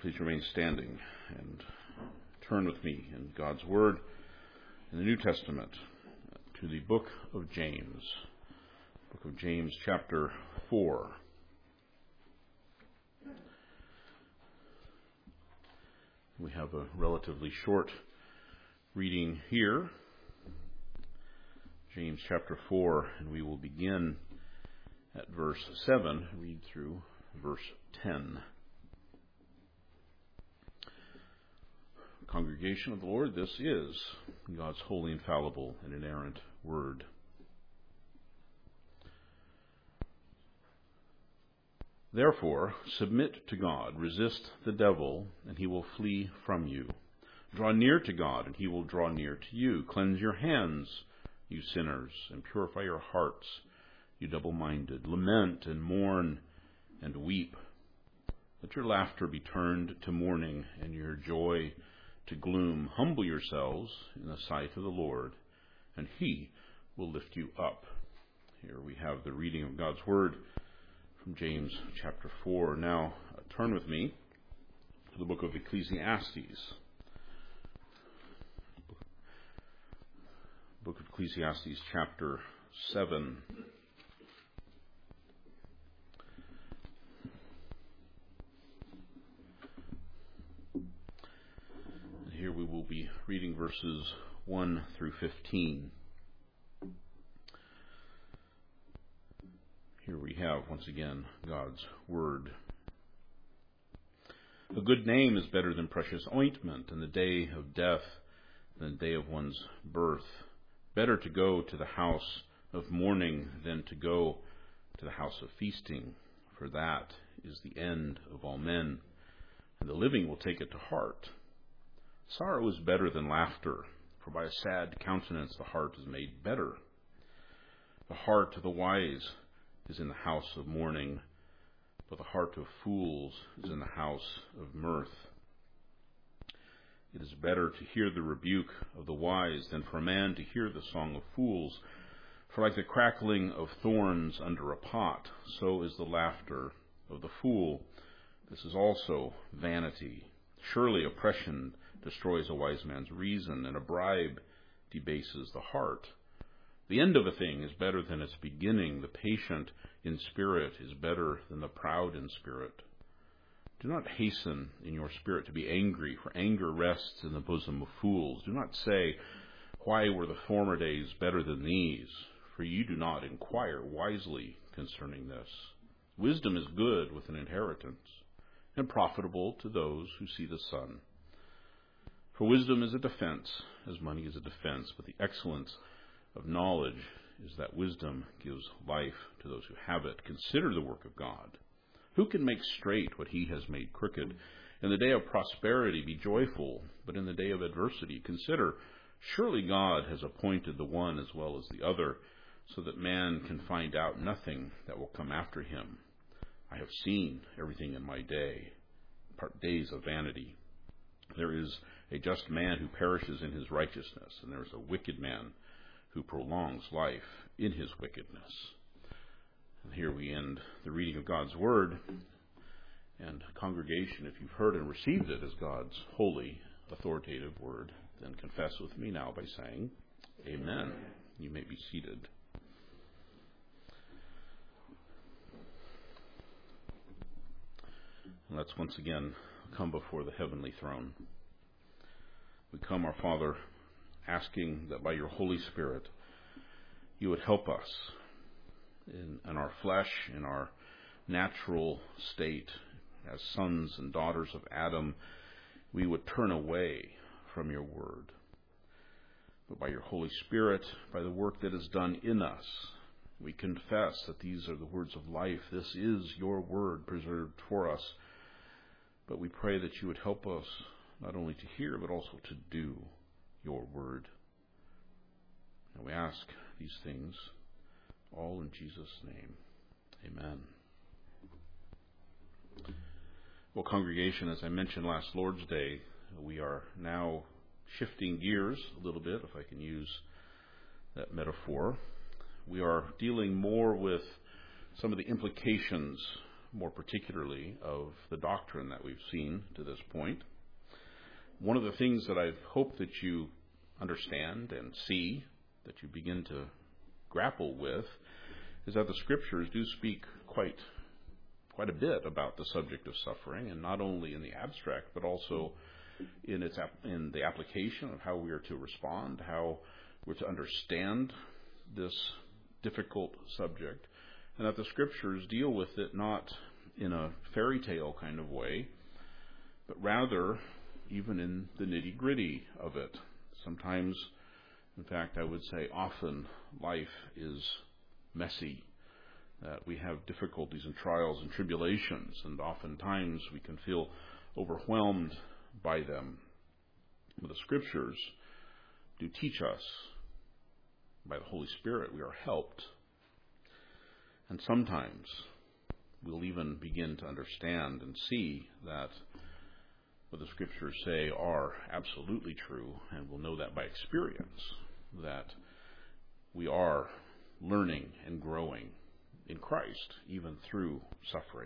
Please remain standing and turn with me in God's Word in the New Testament to the book of James. Book of James, chapter 4. We have a relatively short reading here. James chapter 4, and we will begin at verse 7, read through verse 10. Congregation of the Lord, this is God's holy, infallible, and inerrant word. Therefore, submit to God, resist the devil, and he will flee from you. Draw near to God, and he will draw near to you. Cleanse your hands, you sinners, and purify your hearts, you double-minded. Lament and mourn and weep. Let your laughter be turned to mourning, and your joy to gloom. Humble yourselves in the sight of the Lord, and he will lift you up. Here we have the reading of God's Word from James chapter 4. Now, turn with me to the book of Ecclesiastes. Book of Ecclesiastes chapter 7. Here we will be reading verses 1 through 15. Here we have, once again, God's Word. A good name is better than precious ointment, and the day of death than the day of one's birth. Better to go to the house of mourning than to go to the house of feasting, for that is the end of all men, and the living will take it to heart. Sorrow is better than laughter, for by a sad countenance the heart is made better. The heart of the wise is in the house of mourning, but the heart of fools is in the house of mirth. It is better to hear the rebuke of the wise than for a man to hear the song of fools. For like the crackling of thorns under a pot, so is the laughter of the fool. This is also vanity. Surely oppression destroys a wise man's reason, and a bribe debases the heart. The end of a thing is better than its beginning. The patient in spirit is better than the proud in spirit. Do not hasten in your spirit to be angry, for anger rests in the bosom of fools. Do not say, why were the former days better than these? For you do not inquire wisely concerning this. Wisdom is good with an inheritance, and profitable to those who see the sun. For wisdom is a defense, as money is a defense, but the excellence of knowledge is that wisdom gives life to those who have it. Consider the work of God. Who can make straight what he has made crooked? In the day of prosperity be joyful, but in the day of adversity consider, surely God has appointed the one as well as the other, so that man can find out nothing that will come after him. I have seen everything in my day, days of vanity. There is a just man who perishes in his righteousness, and there is a wicked man who prolongs life in his wickedness. And here we end the reading of God's Word. And congregation, if you've heard and received it as God's holy, authoritative Word, then confess with me now by saying, Amen. You may be seated. And let's once again come before the heavenly throne. We come, our Father, asking that by your Holy Spirit you would help us in our flesh, in our natural state, as sons and daughters of Adam, we would turn away from your word. But by your Holy Spirit, by the work that is done in us, we confess that these are the words of life. This is your word preserved for us. But we pray that you would help us not only to hear, but also to do your word. And we ask these things all in Jesus' name. Amen. Well, congregation, as I mentioned last Lord's Day, we are now shifting gears a little bit, if I can use that metaphor. We are dealing more with some of the implications more particularly of the doctrine that we've seen to this point. One of the things that I hope that you understand and see, that you begin to grapple with, is that the Scriptures do speak quite a bit about the subject of suffering, and not only in the abstract, but also in the application of how we are to respond, how we're to understand this difficult subject, and that the Scriptures deal with it not in a fairy tale kind of way, but rather even in the nitty-gritty of it. Sometimes, in fact, I would say often, life is messy, that we have difficulties and trials and tribulations, and oftentimes we can feel overwhelmed by them. But the Scriptures do teach us, by the Holy Spirit, we are helped. And sometimes we'll even begin to understand and see that what the Scriptures say are absolutely true, and we'll know that by experience, that we are learning and growing in Christ, even through suffering.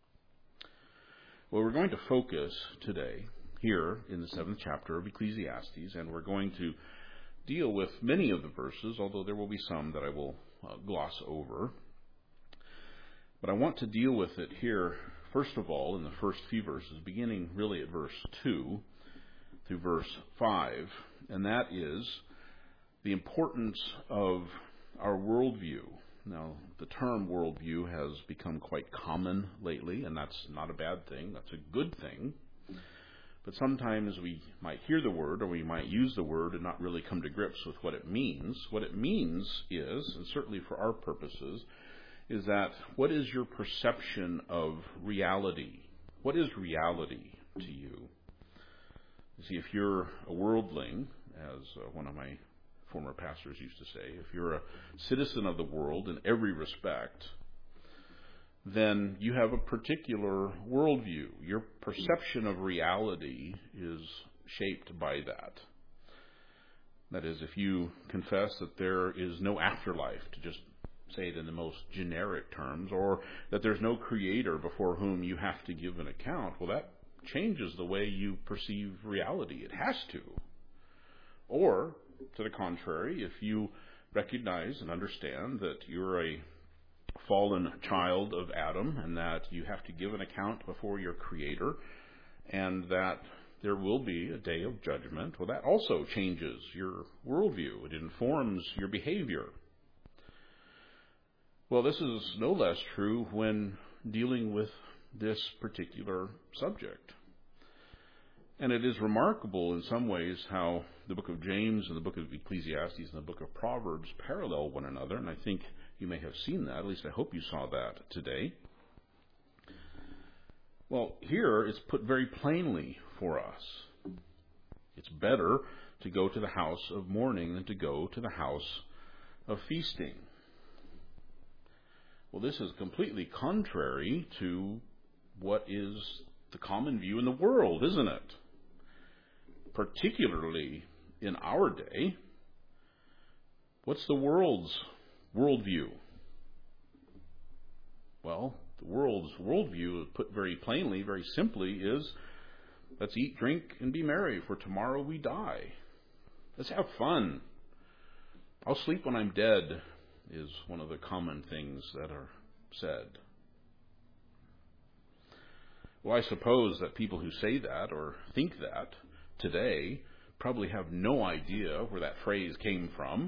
Well, we're going to focus today here in the 7th chapter of Ecclesiastes, and we're going to deal with many of the verses, although there will be some that I will gloss over. But I want to deal with it here, first of all, in the first few verses, beginning really at verse 2 through verse 5, and that is the importance of our worldview. Now, the term worldview has become quite common lately, and that's not a bad thing. That's a good thing. But sometimes we might hear the word, or we might use the word and not really come to grips with what it means. What it means is, and certainly for our purposes, is that what is your perception of reality? What is reality to you? You see, if you're a worldling, as one of my former pastors used to say, if you're a citizen of the world in every respect, then you have a particular worldview. Your perception of reality is shaped by that. That is, if you confess that there is no afterlife, to just say it in the most generic terms, or that there's no creator before whom you have to give an account, well, that changes the way you perceive reality. It has to. Or, to the contrary, if you recognize and understand that you're a fallen child of Adam and that you have to give an account before your Creator and that there will be a day of judgment, well, that also changes your worldview. It informs your behavior. Well, this is no less true when dealing with this particular subject. And it is remarkable in some ways how the book of James and the book of Ecclesiastes and the book of Proverbs parallel one another, and I think you may have seen that, at least I hope you saw that today. Well, here it's put very plainly for us. It's better to go to the house of mourning than to go to the house of feasting. Well, this is completely contrary to what is the common view in the world, isn't it? Particularly in our day. What's the world's worldview? Well, the world's worldview, put very plainly, very simply, is let's eat, drink, and be merry, for tomorrow we die. Let's have fun. I'll sleep when I'm dead, is one of the common things that are said. Well, I suppose that people who say that or think that today probably have no idea where that phrase came from.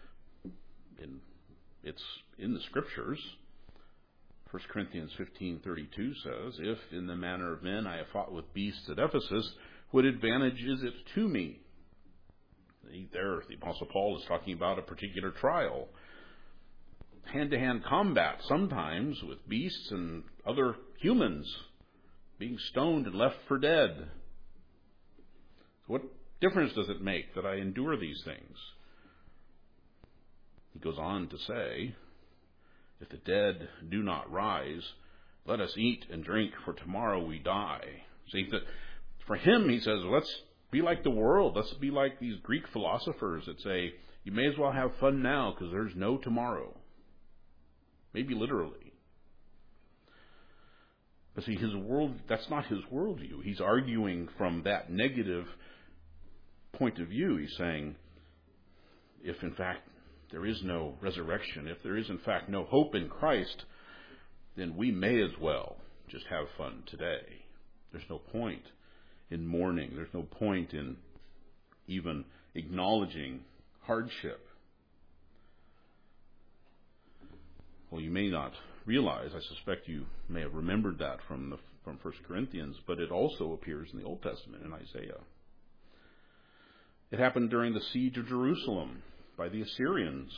It's in the Scriptures. 1 Corinthians 15:32 says, "If in the manner of men I have fought with beasts at Ephesus, what advantage is it to me?" There, the Apostle Paul is talking about a particular trial. Hand-to-hand combat, sometimes with beasts and other humans, being stoned and left for dead. What difference does it make that I endure these things? He goes on to say, if the dead do not rise, let us eat and drink, for tomorrow we die. See, for him, he says, let's be like the world. Let's be like these Greek philosophers that say, you may as well have fun now because there's no tomorrow. Maybe literally. But see, that's not his worldview. He's arguing from that negative point of view. He's saying, if in fact there is no resurrection, if there is in fact no hope in Christ, then we may as well just have fun today. There's no point in mourning. There's no point in even acknowledging hardship. Well, you may not realize, I suspect you may have remembered that from 1 Corinthians, but it also appears in the Old Testament in Isaiah. It happened during the siege of Jerusalem by the Assyrians.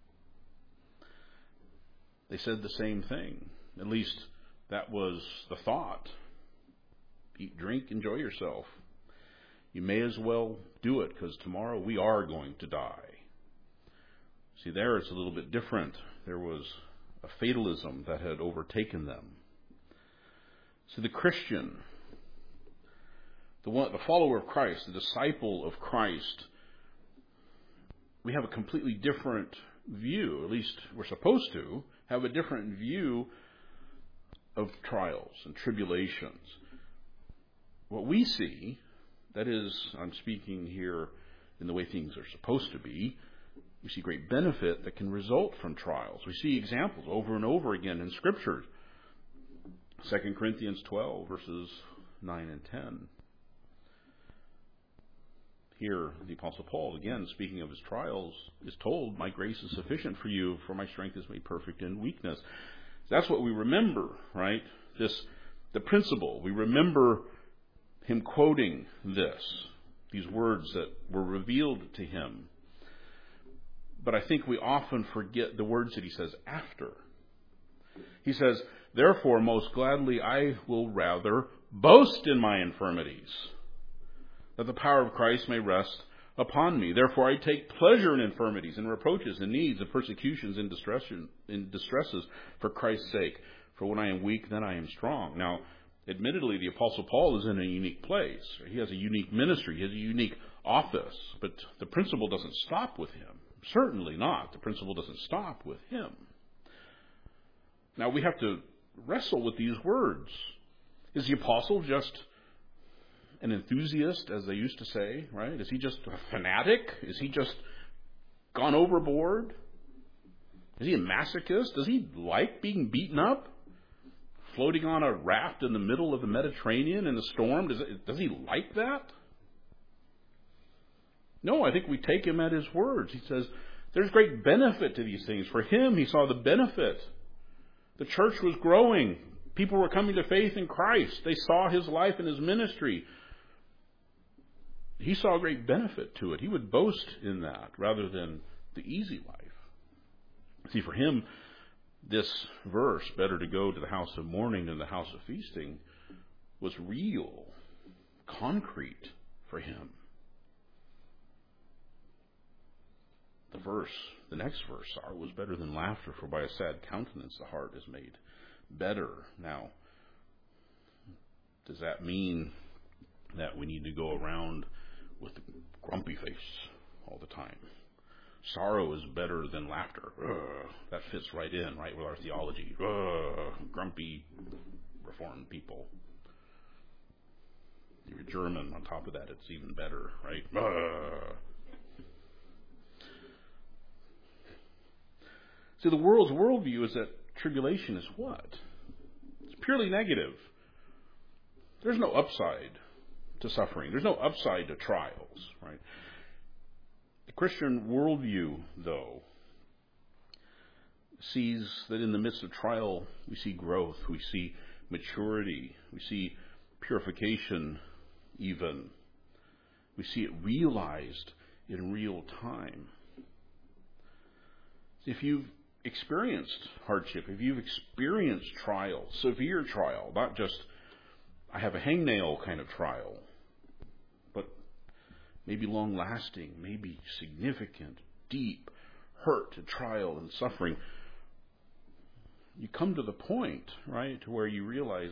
They said the same thing. At least that was the thought. Eat, drink, enjoy yourself. You may as well do it, because tomorrow we are going to die. See, there it's a little bit different. There was a fatalism that had overtaken them. So the Christian, the follower of Christ, the disciple of Christ, we have a completely different view. At least we're supposed to have a different view of trials and tribulations. What we see, that is, I'm speaking here in the way things are supposed to be, we see great benefit that can result from trials. We see examples over and over again in Scripture. 2 Corinthians 12, verses 9 and 10. Here, the Apostle Paul, again, speaking of his trials, is told, my grace is sufficient for you, for my strength is made perfect in weakness. That's what we remember, right? The principle. We remember him quoting these words that were revealed to him. But I think we often forget the words that he says after. He says, therefore, most gladly I will rather boast in my infirmities, that the power of Christ may rest upon me. Therefore I take pleasure in infirmities and reproaches and needs and persecutions and distresses for Christ's sake. For when I am weak, then I am strong. Now, admittedly, the Apostle Paul is in a unique place. He has a unique ministry. He has a unique office. But the principle doesn't stop with him. Certainly not. The principle doesn't stop with him. Now, we have to wrestle with these words. Is the apostle just an enthusiast, as they used to say, right? Is he just a fanatic? Is he just gone overboard? Is he a masochist? Does he like being beaten up? Floating on a raft in the middle of the Mediterranean in a storm? Does he like that? No, I think we take him at his words. He says, there's great benefit to these things. For him, he saw the benefit. The church was growing. People were coming to faith in Christ. They saw his life and his ministry. He saw great benefit to it. He would boast in that rather than the easy life. See, for him, this verse, better to go to the house of mourning than the house of feasting, was real, concrete for him. The next verse, sorrow was better than laughter, for by a sad countenance the heart is made better. Now, does that mean that we need to go around with a grumpy face all the time? Sorrow is better than laughter. That fits right in, right, with our theology. Grumpy, reformed people. If you're German, on top of that, it's even better, right? See, the world's worldview is that tribulation is what? It's purely negative. There's no upside to suffering. There's no upside to trials, right? The Christian worldview, though, sees that in the midst of trial, we see growth, we see maturity, we see purification even. We see it realized in real time. If you've experienced hardship, if you've experienced trial, severe trial, not just I have a hangnail kind of trial, but maybe long-lasting, maybe significant, deep hurt and trial and suffering, you come to the point, right, to where you realize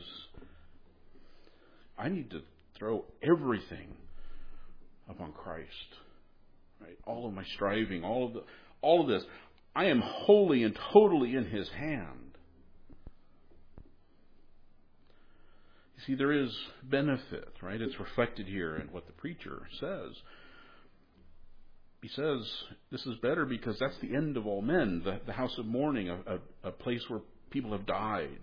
I need to throw everything upon Christ, right? All of my striving, all of this. I am wholly and totally in His hand. See, there is benefit, right? It's reflected here in what the preacher says. He says, this is better because that's the end of all men, the house of mourning, a place where people have died.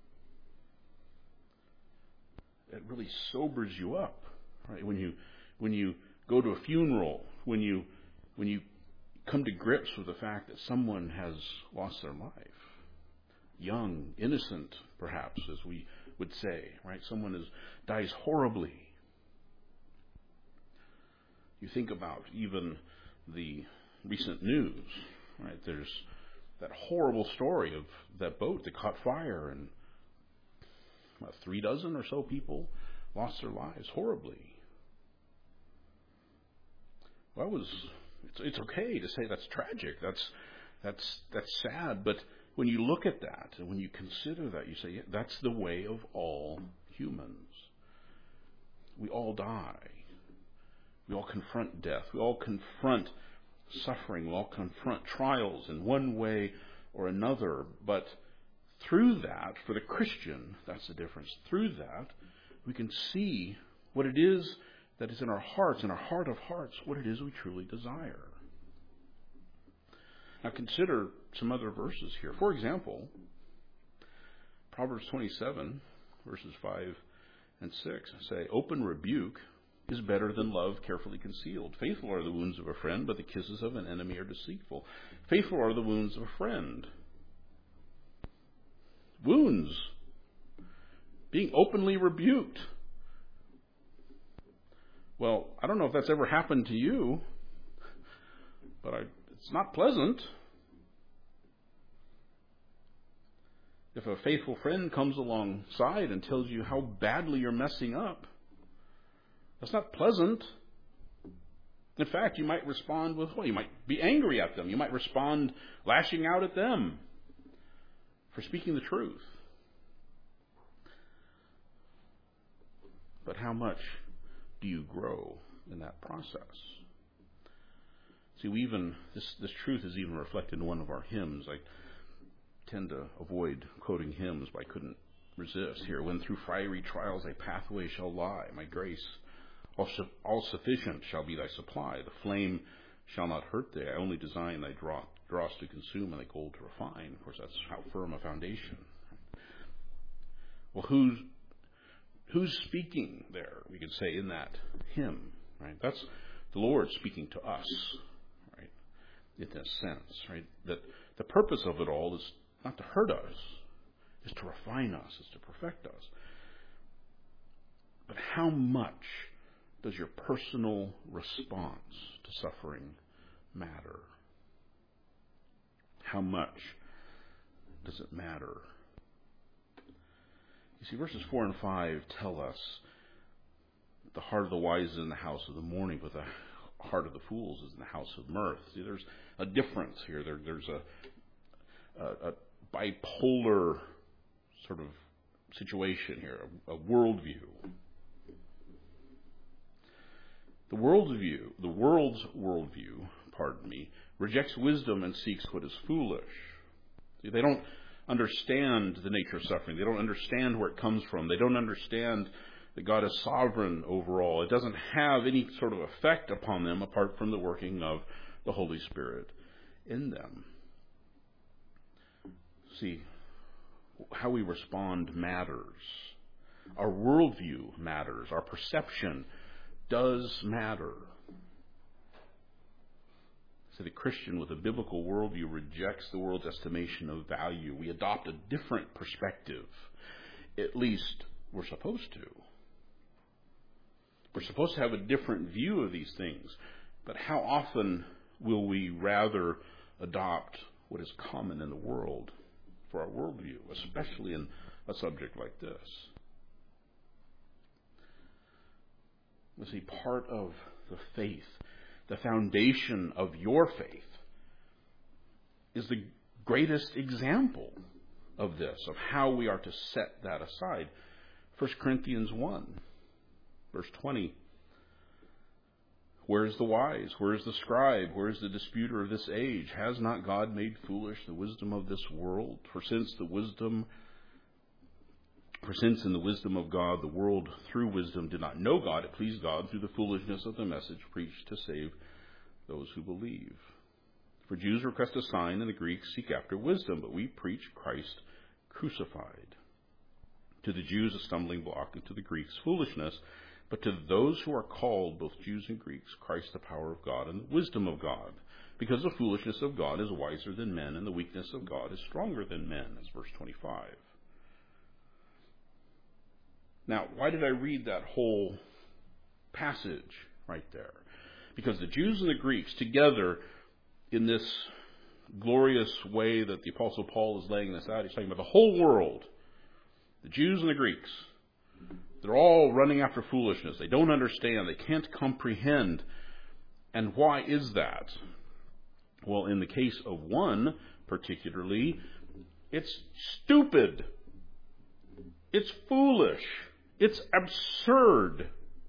It really sobers you up, right? When you go to a funeral, when you come to grips with the fact that someone has lost their life. Young, innocent, perhaps, as we would say, right? Someone dies horribly. You think about even the recent news, right? There's that horrible story of that boat that caught fire and 36 or so people lost their lives horribly. Well, it's okay to say that's tragic, that's sad, but when you look at that and when you consider that, you say, yeah, that's the way of all humans. We all die. We all confront death. We all confront suffering. We all confront trials in one way or another. But through that, for the Christian, that's the difference. Through that, we can see what it is that is in our hearts, in our heart of hearts, what it is we truly desire. Now consider some other verses here. For example, Proverbs 27, verses 5 and 6 say, open rebuke is better than love carefully concealed. Faithful are the wounds of a friend, but the kisses of an enemy are deceitful. Faithful are the wounds of a friend. Wounds. Being openly rebuked. Well, I don't know if that's ever happened to you, but it's not pleasant. If a faithful friend comes alongside and tells you how badly you're messing up, that's not pleasant. In fact, you might respond with, you might be angry at them. You might respond lashing out at them for speaking the truth. But how much do you grow in that process? See, this truth is even reflected in one of our hymns. I tend to avoid quoting hymns, but I couldn't resist here. When through fiery trials a pathway shall lie, my grace all sufficient shall be thy supply. The flame shall not hurt thee. I only design thy dross to consume and thy gold to refine. Of course, that's how firm a foundation. Well, who's speaking there? We could say in that hymn, right? That's the Lord speaking to us, right? In a sense, right? That the purpose of it all is not to hurt us, is to refine us, is to perfect us. But how much does your personal response to suffering matter? How much does it matter? You see, verses 4 and 5 tell us the heart of the wise is in the house of the mourning, but the heart of the fools is in the house of mirth. See, there's a difference here. There's a bipolar sort of situation here, a worldview. The world's worldview, rejects wisdom and seeks what is foolish. See, they don't understand the nature of suffering. They don't understand where it comes from. They don't understand that God is sovereign over all. It doesn't have any sort of effect upon them apart from the working of the Holy Spirit in them. See, how we respond matters. Our worldview matters. Our perception does matter. So the Christian with a biblical worldview rejects the world's estimation of value. We adopt a different perspective. At least we're supposed to. We're supposed to have a different view of these things. But how often will we rather adopt what is common in the world for our worldview, especially in a subject like this? You see, part of the faith, the foundation of your faith, is the greatest example of this, of how we are to set that aside. 1 Corinthians 1, verse 20. Where is the wise? Where is the scribe? Where is the disputer of this age? Has not God made foolish the wisdom of this world? For since the wisdom For since in the wisdom of God, the world through wisdom did not know God, it pleased God through the foolishness of the message preached to save those who believe. For Jews request a sign, and the Greeks seek after wisdom, but we preach Christ crucified. To the Jews a stumbling block, and to the Greeks foolishness, but to those who are called, both Jews and Greeks, Christ the power of God and the wisdom of God. Because the foolishness of God is wiser than men, and the weakness of God is stronger than men. That's verse 25. Now, why did I read that whole passage right there? Because the Jews and the Greeks together in this glorious way that the Apostle Paul is laying this out, he's talking about the whole world, the Jews and the Greeks. They're all running after foolishness. They don't understand. They can't comprehend. And why is that? Well, in the case of one particularly, it's stupid. It's foolish. It's absurd.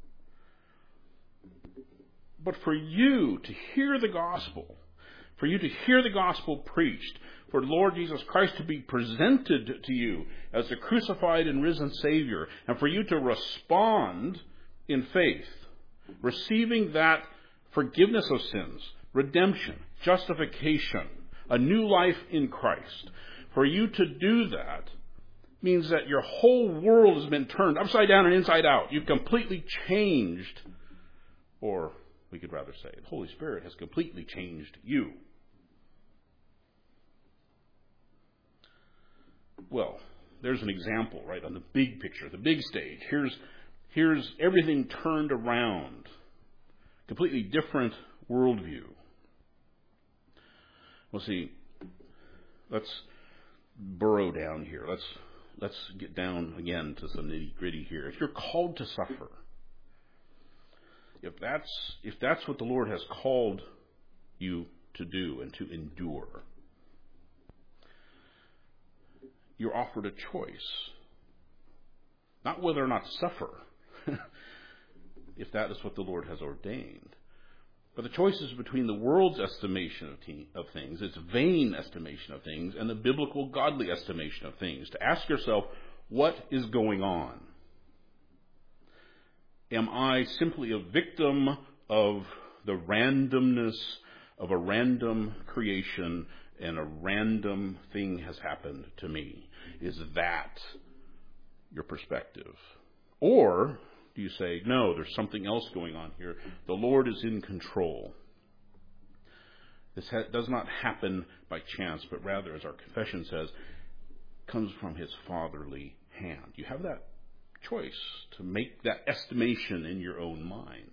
But for you to hear the gospel, for you to hear the gospel preached, for the Lord Jesus Christ to be presented to you as the crucified and risen Savior, and for you to respond in faith, receiving that forgiveness of sins, redemption, justification, a new life in Christ, for you to do that means that your whole world has been turned upside down and inside out. You've completely changed, or we could rather say, the Holy Spirit has completely changed you. Well, there's an example, right, on the big picture, the big stage. Here's everything turned around. Completely different worldview. Well, see, let's burrow down here. Let's get down again to some nitty-gritty here. If you're called to suffer, if that's what the Lord has called you to do and to endure, you're offered a choice. Not whether or not to suffer, if that is what the Lord has ordained. But the choice is between the world's estimation of things, its vain estimation of things, and the biblical godly estimation of things. To ask yourself, what is going on? Am I simply a victim of the randomness of a random creation and a random thing has happened to me? Is that your perspective? Or do you say, no, there's something else going on here. The Lord is in control. This does not happen by chance, but rather, as our confession says, comes from His fatherly hand. You have that choice to make that estimation in your own mind.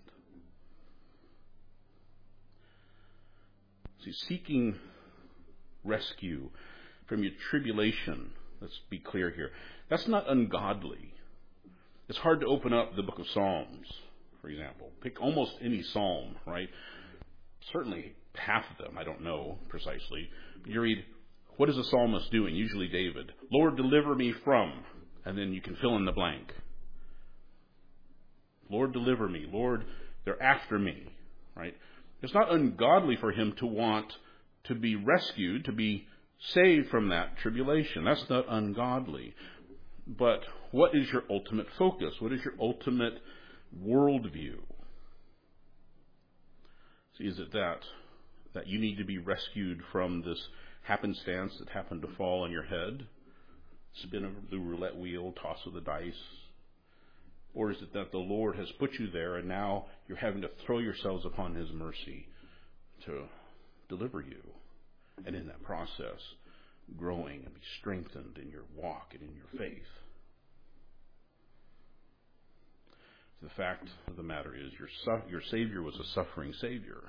See, seeking rescue from your tribulation, let's be clear here, that's not ungodly. It's hard to open up the book of Psalms, for example. Pick almost any psalm, right? Certainly half of them, I don't know precisely. You read, what is the psalmist doing? Usually David. Lord, deliver me from, and then you can fill in the blank. Lord, deliver me. Lord, they're after me, right? It's not ungodly for him to want to be rescued, to be saved from that tribulation. That's not ungodly. But what is your ultimate focus? What is your ultimate worldview? See, is it that you need to be rescued from this happenstance that happened to fall on your head? Spin of the roulette wheel, toss of the dice? Or is it that the Lord has put you there and now you're having to throw yourselves upon His mercy to deliver you? And in that process, growing and be strengthened in your walk and in your faith. The fact of the matter is your Savior was a suffering Savior.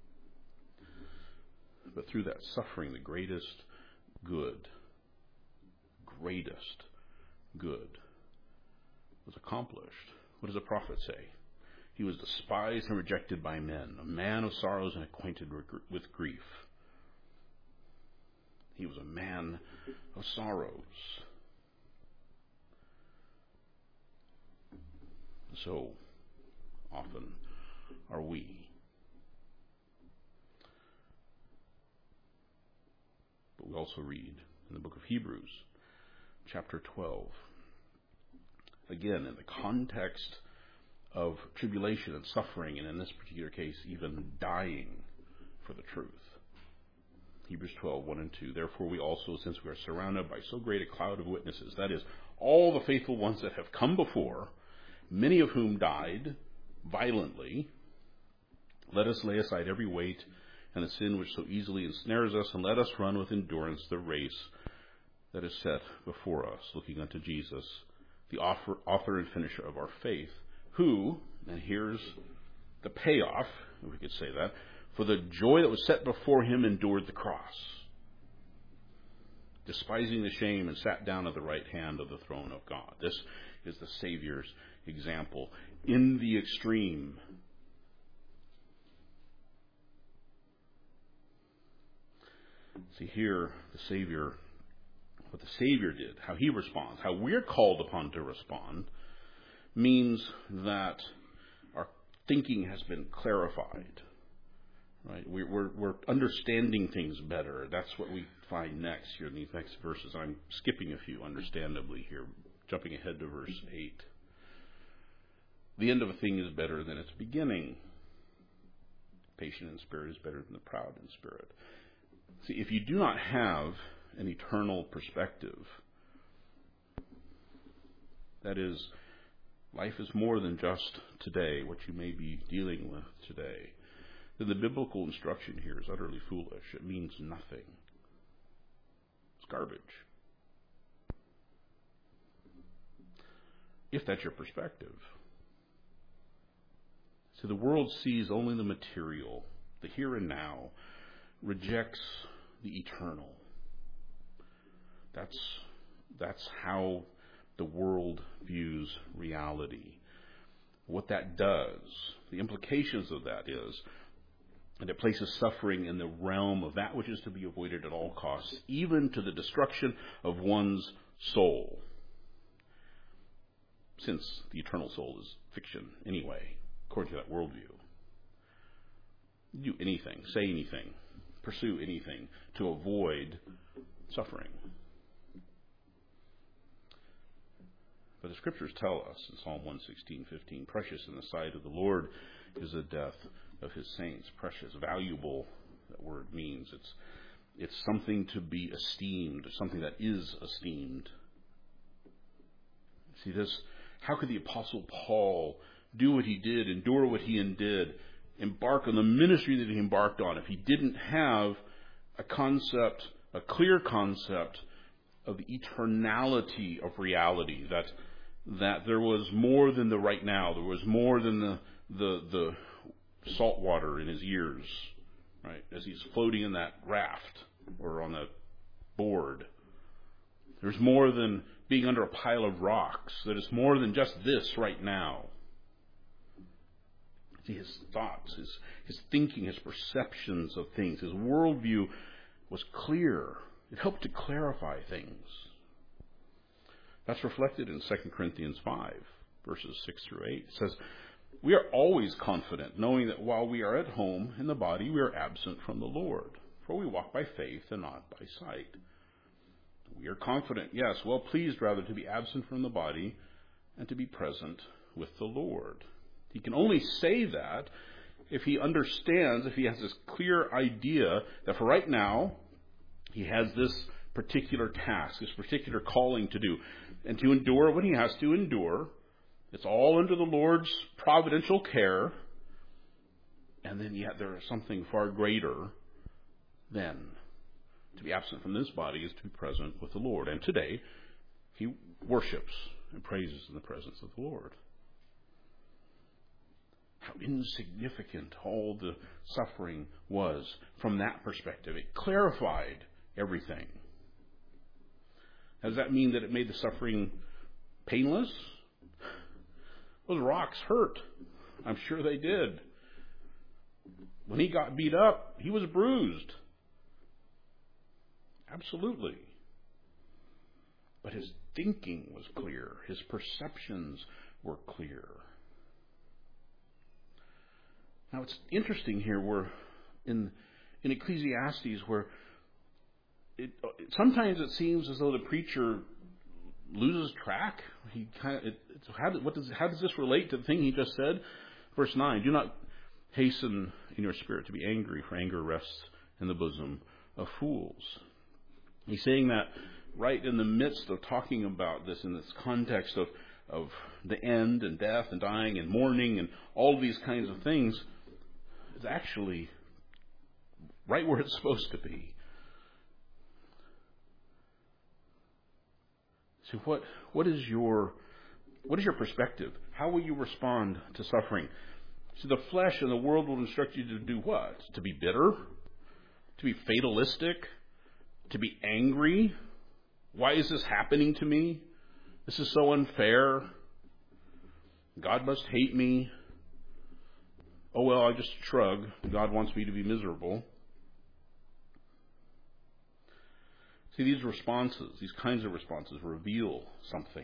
But through that suffering, the greatest good was accomplished. What does the prophet say? He was despised and rejected by men, a man of sorrows and acquainted with grief. He was a man of sorrows. So often are we. But we also read in the book of Hebrews, chapter 12, again, in the context of tribulation and suffering, and in this particular case, even dying for the truth. Hebrews 12, 1 and 2. Therefore we also, since we are surrounded by so great a cloud of witnesses, that is, all the faithful ones that have come before, many of whom died violently, let us lay aside every weight and the sin which so easily ensnares us, and let us run with endurance the race that is set before us, looking unto Jesus, the author and finisher of our faith, who, and here's the payoff, if we could say that, for the joy that was set before him endured the cross, despising the shame, and sat down at the right hand of the throne of God. This is the Savior's example in the extreme. See here, the Savior, what the Savior did, how he responds, how we're called upon to respond, means that our thinking has been clarified. Right? We're understanding things better. That's what we find next here in these next verses. I'm skipping a few, understandably, here, jumping ahead to verse 8. The end of a thing is better than its beginning. Patient in spirit is better than the proud in spirit. See, if you do not have an eternal perspective, that is, life is more than just today, what you may be dealing with today, then the biblical instruction here is utterly foolish. It means nothing. It's garbage. If that's your perspective. So the world sees only the material, the here and now, rejects the eternal. That's how the world views reality. What that does, the implications of that is, and it places suffering in the realm of that which is to be avoided at all costs, even to the destruction of one's soul. Since the eternal soul is fiction anyway, according to that worldview. Do anything, say anything, pursue anything to avoid suffering. But the Scriptures tell us in Psalm 116:15, precious in the sight of the Lord is the death of his saints. Precious, valuable, that word means. It's something to be esteemed, something that is esteemed. See this? How could the Apostle Paul do what he did, endure what he did, embark on the ministry that he embarked on, if he didn't have a clear concept of the eternality of reality, that there was more than the right now, there was more than the salt water in his ears, right, as he's floating in that raft or on that board. There's more than being under a pile of rocks. That is more than just this right now. See, his thoughts, his thinking, his perceptions of things, his worldview was clear. It helped to clarify things. That's reflected in 2 Corinthians 5, verses 6 through 8. It says, we are always confident, knowing that while we are at home in the body, we are absent from the Lord. For we walk by faith and not by sight. We are confident, yes, well pleased rather to be absent from the body and to be present with the Lord. He can only say that if he understands, if he has this clear idea that for right now, he has this particular task, this particular calling to do, and to endure what he has to endure. It's all under the Lord's providential care, and then yet there is something far greater than to be absent from this body is to be present with the Lord. And today, he worships and praises in the presence of the Lord. How insignificant all the suffering was from that perspective. It clarified everything. Does that mean that it made the suffering painless? Those rocks hurt. I'm sure they did. When he got beat up, he was bruised. Absolutely. But his thinking was clear. His perceptions were clear. Now it's interesting here where in Ecclesiastes where sometimes it seems as though the preacher loses track. How does this relate to the thing he just said? Verse 9, do not hasten in your spirit to be angry, for anger rests in the bosom of fools. He's saying that right in the midst of talking about this, in this context of the end and death and dying and mourning and all of these kinds of things, is actually right where it's supposed to be. So what is your perspective? How will you respond to suffering? So the flesh and the world will instruct you to do what? To be bitter? To be fatalistic? To be angry? Why is this happening to me? This is so unfair. God must hate me. Oh well, I just shrug. God wants me to be miserable. See, these responses, these kinds of responses reveal something.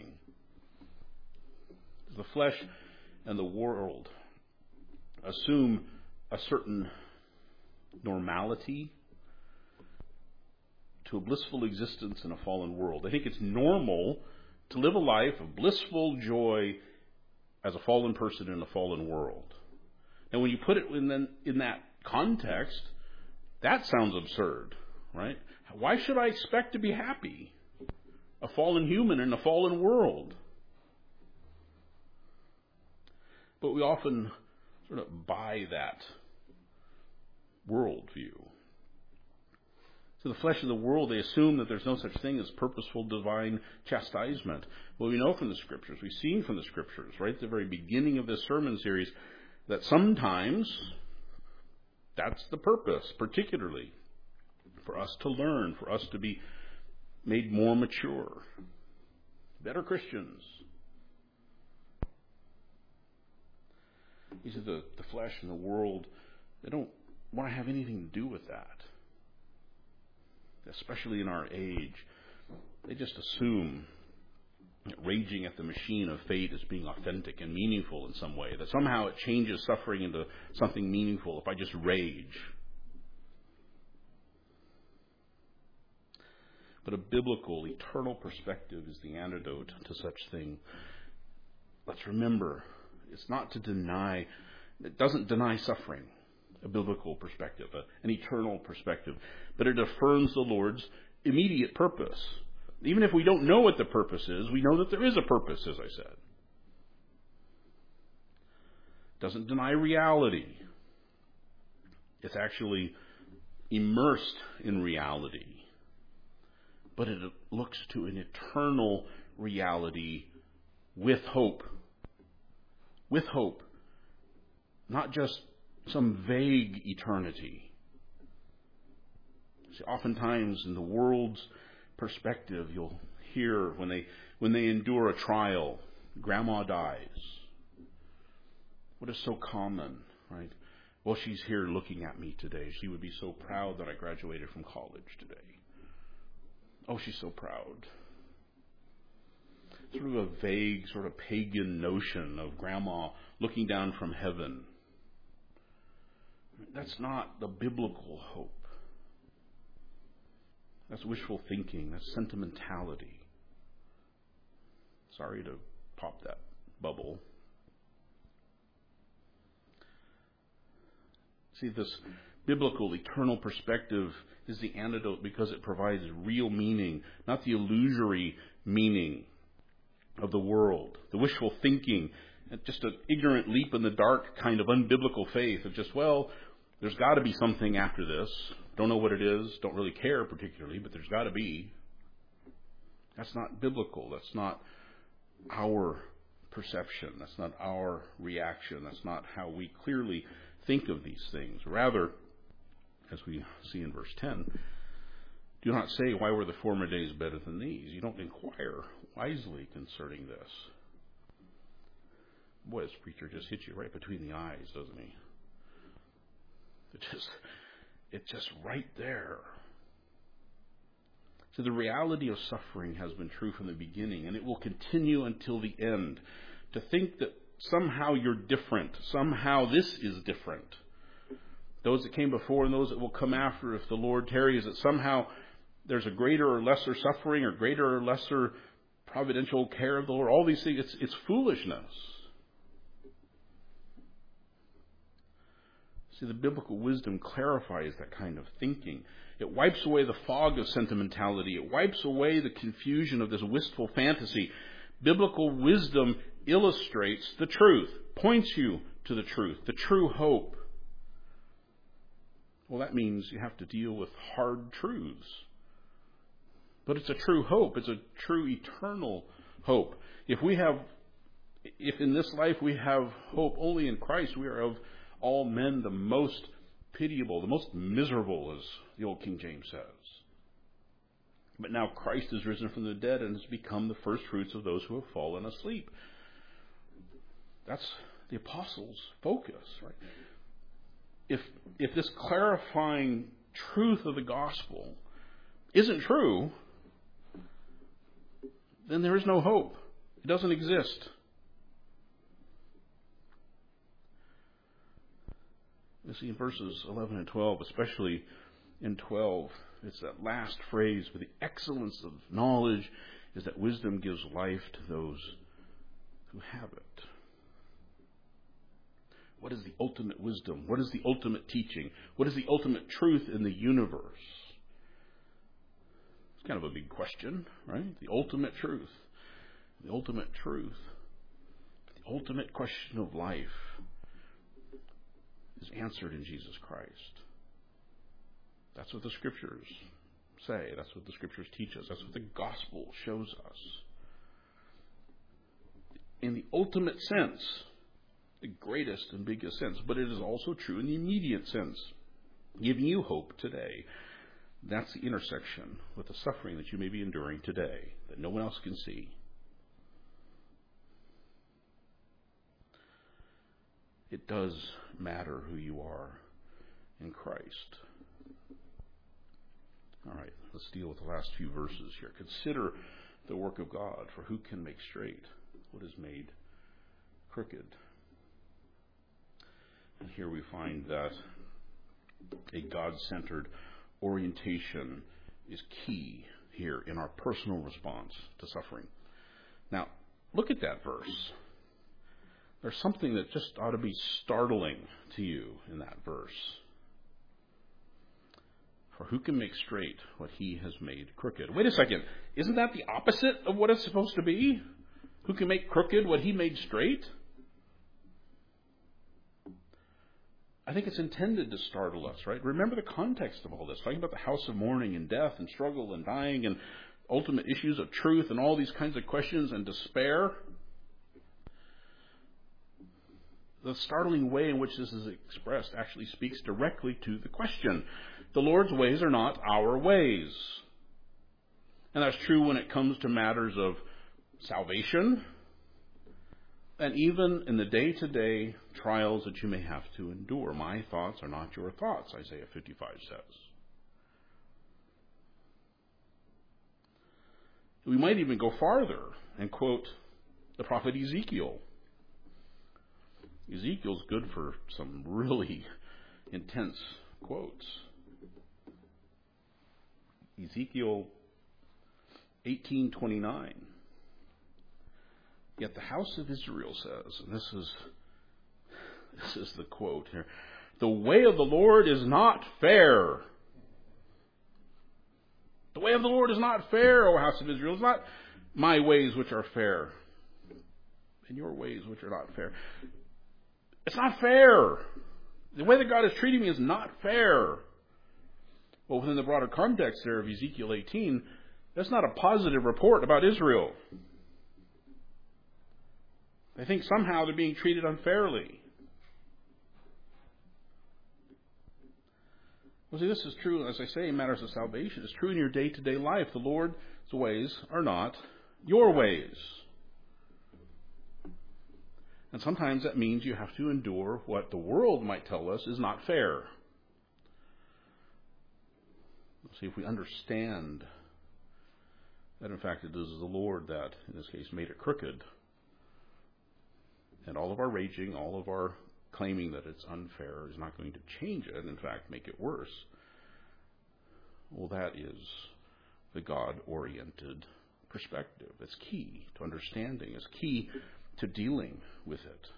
The flesh and the world assume a certain normality to a blissful existence in a fallen world. They think it's normal to live a life of blissful joy as a fallen person in a fallen world. And when you put it in that context, that sounds absurd, right? Why should I expect to be happy? A fallen human in a fallen world. But we often sort of buy that worldview. So the flesh of the world, they assume that there's no such thing as purposeful divine chastisement. Well, we know from the Scriptures, we've seen from the Scriptures, right at the very beginning of this sermon series, that sometimes that's the purpose, particularly for us to learn, for us to be made more mature, better Christians. He said the flesh and the world, they don't want to have anything to do with that. Especially in our age, they just assume that raging at the machine of fate as being authentic and meaningful in some way, that somehow it changes suffering into something meaningful if I just rage. But a biblical, eternal perspective is the antidote to such thing. Let's remember, it's not to deny, it doesn't deny suffering, a biblical perspective, an eternal perspective, but it affirms the Lord's immediate purpose. Even if we don't know what the purpose is, we know that there is a purpose, as I said. It doesn't deny reality. It's actually immersed in reality. But it looks to an eternal reality with hope. With hope. Not just some vague eternity. See, oftentimes in the world's perspective, you'll hear when they endure a trial, grandma dies. What is so common, right? Well, she's here looking at me today. She would be so proud that I graduated from college today. Oh, she's so proud. Sort of a vague, sort of pagan notion of grandma looking down from heaven. That's not the biblical hope. That's wishful thinking. That's sentimentality. Sorry to pop that bubble. See, this biblical, eternal perspective is the antidote because it provides real meaning, not the illusory meaning of the world. The wishful thinking, just an ignorant leap in the dark kind of unbiblical faith of just, well, there's got to be something after this. Don't know what it is. Don't really care particularly, but there's got to be. That's not biblical. That's not our perception. That's not our reaction. That's not how we clearly think of these things. Rather, as we see in verse 10, do not say, why were the former days better than these? You don't inquire wisely concerning this. Boy, this preacher just hits you right between the eyes, doesn't he? It's just right there. So the reality of suffering has been true from the beginning, and it will continue until the end. To think that somehow you're different, somehow this is different. Those that came before and those that will come after, if the Lord tarries, that somehow there's a greater or lesser suffering or greater or lesser providential care of the Lord, all these things, it's foolishness. See, the biblical wisdom clarifies that kind of thinking. It wipes away the fog of sentimentality. It wipes away the confusion of this wistful fantasy. Biblical wisdom illustrates the truth, points you to the true hope. Well, that means you have to deal with hard truths. But it's a true hope. It's a true eternal hope. If in this life we have hope only in Christ, we are of all men the most pitiable, the most miserable, as the old King James says. But now Christ is risen from the dead and has become the first fruits of those who have fallen asleep. That's the apostles' focus, right? If this clarifying truth of the gospel isn't true, then there is no hope. It doesn't exist. You see, in verses 11 and 12, especially in 12, it's that last phrase, for the excellence of knowledge is that wisdom gives life to those who have it. What is the ultimate wisdom? What is the ultimate teaching? What is the ultimate truth in the universe? It's kind of a big question, right? The ultimate truth. The ultimate truth. The ultimate question of life is answered in Jesus Christ. That's what the Scriptures say. That's what the Scriptures teach us. That's what the gospel shows us. In the ultimate sense, the greatest and biggest sense, but it is also true in the immediate sense, giving you hope today. That's the intersection with the suffering that you may be enduring today that no one else can see. It does matter who you are in Christ. All right, let's deal with the last few verses here. Consider the work of God, for who can make straight what is made crooked? And here we find that a God-centered orientation is key here in our personal response to suffering. Now, look at that verse. There's something that just ought to be startling to you in that verse. For who can make straight what he has made crooked? Wait a second. Isn't that the opposite of what it's supposed to be? Who can make crooked what he made straight? I think it's intended to startle us, right? Remember the context of all this. Talking about the house of mourning and death and struggle and dying and ultimate issues of truth and all these kinds of questions and despair. The startling way in which this is expressed actually speaks directly to the question. The Lord's ways are not our ways. And that's true when it comes to matters of salvation and even in the day-to-day trials that you may have to endure. My thoughts are not your thoughts, Isaiah 55 says. We might even go farther and quote the prophet Ezekiel. Ezekiel's good for some really intense quotes. Ezekiel 18:29. Yet the house of Israel says, and this is the quote here, the way of the Lord is not fair. The way of the Lord is not fair, O house of Israel. It's not my ways which are fair, and your ways which are not fair. It's not fair. The way that God is treating me is not fair. Well, within the broader context there of Ezekiel 18, that's not a positive report about Israel. They think somehow they're being treated unfairly. Well, see, this is true, as I say, in matters of salvation. It's true in your day-to-day life. The Lord's ways are not your ways. And sometimes that means you have to endure what the world might tell us is not fair. See, if we understand that, in fact, it is the Lord that, in this case, made it crooked, and all of our raging, all of our claiming that it's unfair is not going to change it, in fact, make it worse, well, that is the God-oriented perspective. It's key to understanding. It's key to dealing with it.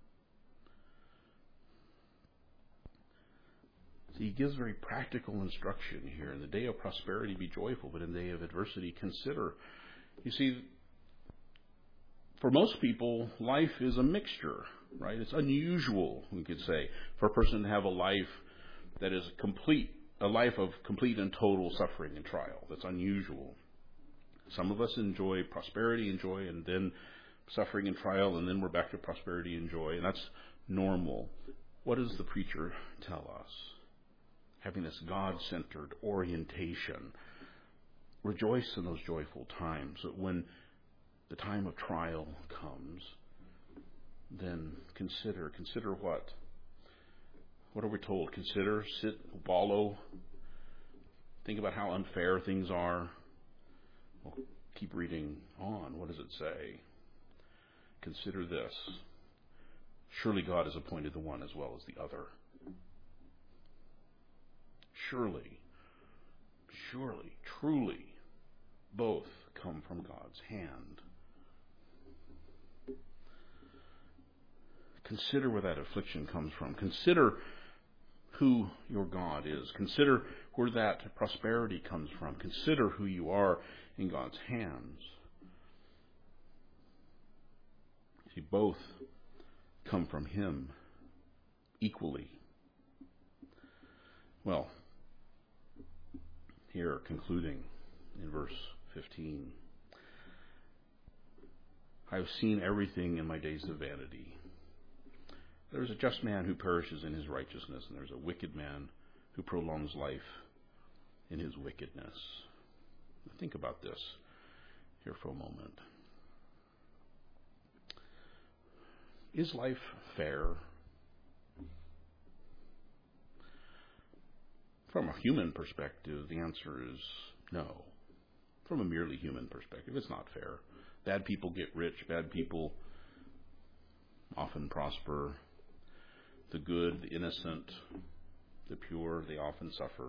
So he gives very practical instruction here. In the day of prosperity, be joyful, but in the day of adversity, consider. You see, for most people, life is a mixture, right? It's unusual, we could say, for a person to have a life that is complete, a life of complete and total suffering and trial. That's unusual. Some of us enjoy prosperity and joy, and then suffering and trial, and then we're back to prosperity and joy, and that's normal. What does the preacher tell us? Having this God-centered orientation. Rejoice in those joyful times. That when the time of trial comes, then consider what? What are we told? Consider, sit, wallow. Think about how unfair things are. Well, keep reading on. What does it say? Consider this. Surely God has appointed the one as well as the other. Surely, truly, both come from God's hand. Consider where that affliction comes from. Consider who your God is. Consider where that prosperity comes from. Consider who you are in God's hands. See, both come from Him equally. Well, here, concluding in verse 15. I have seen everything in my days of vanity. There is a just man who perishes in his righteousness, and there's a wicked man who prolongs life in his wickedness. Think about this here for a moment. Is life fair? From a human perspective, the answer is no. From a merely human perspective, it's not fair. Bad people get rich. Bad people often prosper. The good, the innocent, the pure, they often suffer.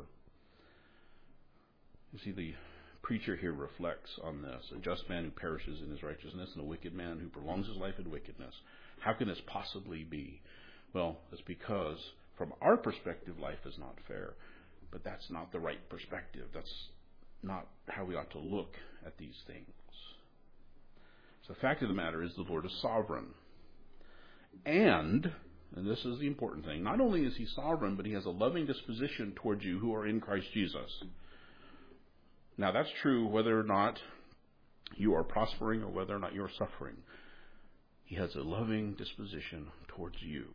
You see, the preacher here reflects on this. A just man who perishes in his righteousness and a wicked man who prolongs his life in wickedness. How can this possibly be? Well, it's because from our perspective, life is not fair. But that's not the right perspective. That's not how we ought to look at these things. So the fact of the matter is the Lord is sovereign. And this is the important thing, not only is He sovereign, but He has a loving disposition towards you who are in Christ Jesus. Now that's true whether or not you are prospering or whether or not you are suffering. He has a loving disposition towards you.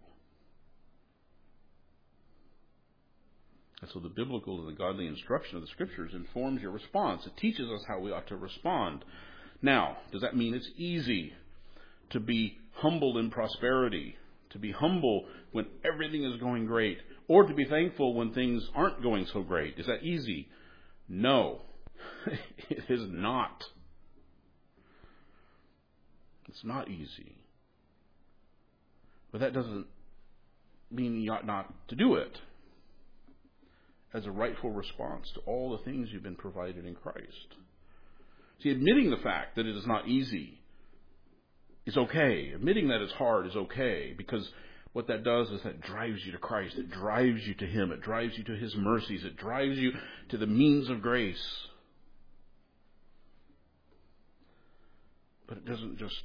And so the biblical and the godly instruction of the Scriptures informs your response. It teaches us how we ought to respond. Now, does that mean it's easy to be humble in prosperity, to be humble when everything is going great, or to be thankful when things aren't going so great? Is that easy? No, it is not. It's not easy. But that doesn't mean you ought not to do it as a rightful response to all the things you've been provided in Christ. See, admitting the fact that it is not easy is okay. Admitting that it's hard is okay, because what that does is that drives you to Christ. It drives you to Him. It drives you to His mercies. It drives you to the means of grace. But it doesn't just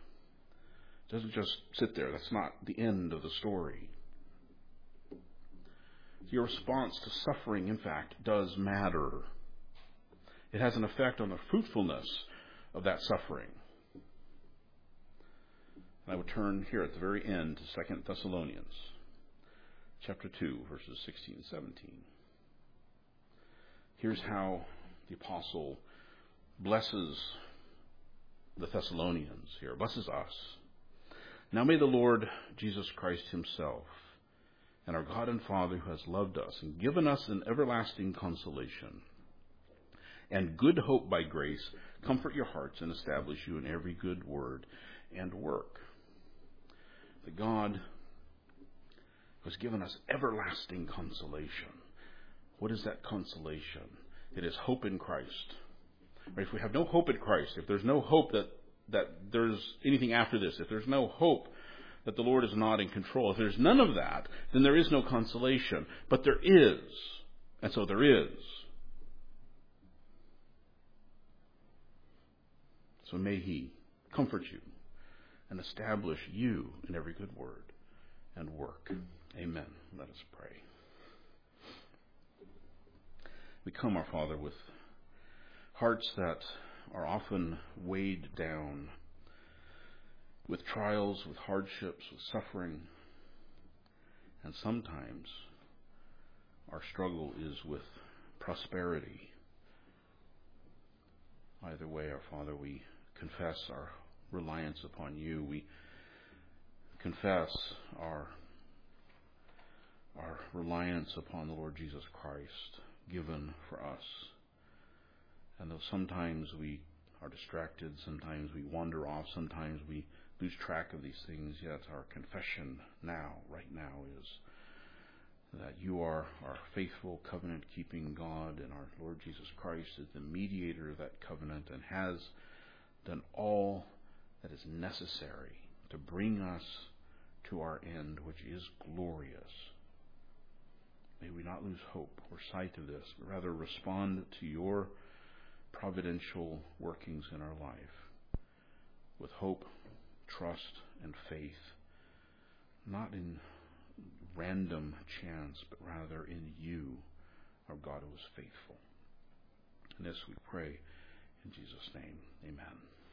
sit there. That's not the end of the story. Your response to suffering, in fact, does matter. It has an effect on the fruitfulness of that suffering. And I would turn here at the very end to 2 Thessalonians, chapter 2, verses 16 and 17. Here's how the apostle blesses the Thessalonians here, blesses us. Now may the Lord Jesus Christ Himself and our God and Father, who has loved us and given us an everlasting consolation and good hope by grace, comfort your hearts and establish you in every good word and work. The God who has given us everlasting consolation. What is that consolation? It is hope in Christ. Right? If we have no hope in Christ, if there's no hope that there's anything after this, if there's no hope that the Lord is not in control, if there's none of that, then there is no consolation. But there is. And so there is. So may He comfort you and establish you in every good word and work. Amen. Let us pray. We come, our Father, with hearts that are often weighed down with trials, with hardships, with suffering. And sometimes our struggle is with prosperity. Either way, our Father, we confess our reliance upon you. We confess our reliance upon the Lord Jesus Christ given for us. And though sometimes we are distracted, sometimes we wander off, sometimes we lose track of these things, yet our confession now, right now, is that you are our faithful covenant-keeping God, and our Lord Jesus Christ is the mediator of that covenant and has done all that is necessary to bring us to our end, which is glorious. May we not lose hope or sight of this, but rather respond to your providential workings in our life with hope, trust, and faith, not in random chance, but rather in you, our God who is faithful. And this we pray in Jesus' name. Amen.